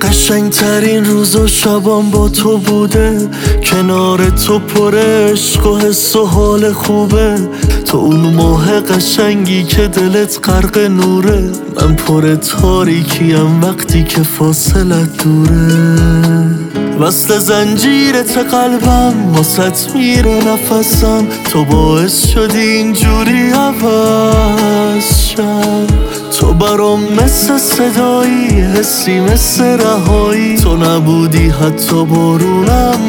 قشنگترین روز و شبام با تو بوده، کنار تو پر عشق و حس و حال خوبه. تو اون ماه قشنگی که دلت غرق نوره، من پر تاریکیم وقتی که فاصلت دوره. وصل زنجیرت قلبم واسط میره نفسم، تو باعث شدی اینجوری عوض شم. تو برام مثل صدایی، حسی مثل رهایی، تو نبودی حتی بارونم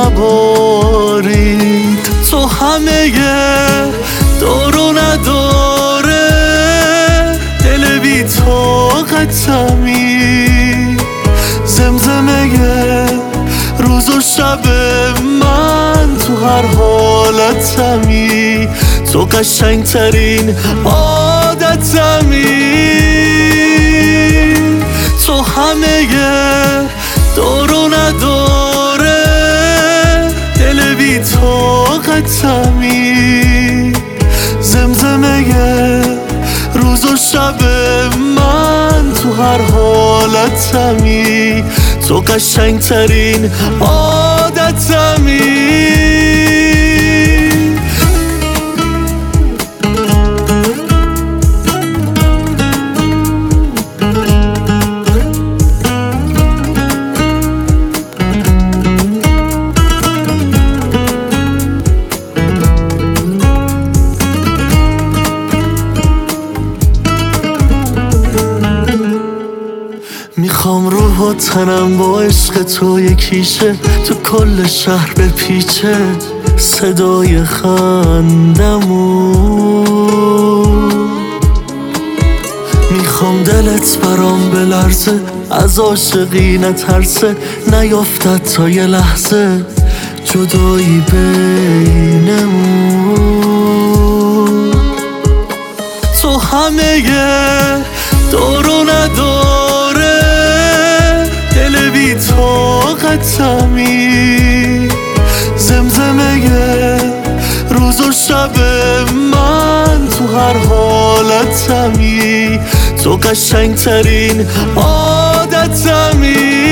نبارید. تو همه دار و نداره، دل بی طاقتمی، زمزمه روز و شب من تو هر حالتمی. تو قشنگترین عادتمی، تو همه دار و نداره، دل بی طاقتمی، زمزمه روز و شب من تو هر حالتمی. تو قشنگترین عادتمی. میخوام روح و تنم با عشق تو یکیشه، تو کل شهر بپیچه صدای خندمون. میخوام دلت برام بلرزه، از عاشقی نترسه، نیافتد تا یه لحظه جدایی بینمون. تو همه دار و نداره، دل بی طاقتمی، زمزمه روز و شب من تو هر حالتمی. تو قشنگترین عادتمی،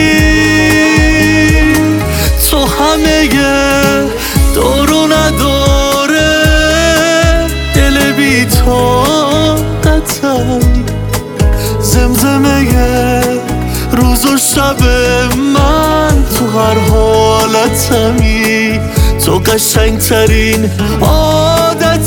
تو همه دار و نداره، دل بی طاقتمی، زمزمه روز و شب من تو هر حالتمی. تو قشنگترین عادت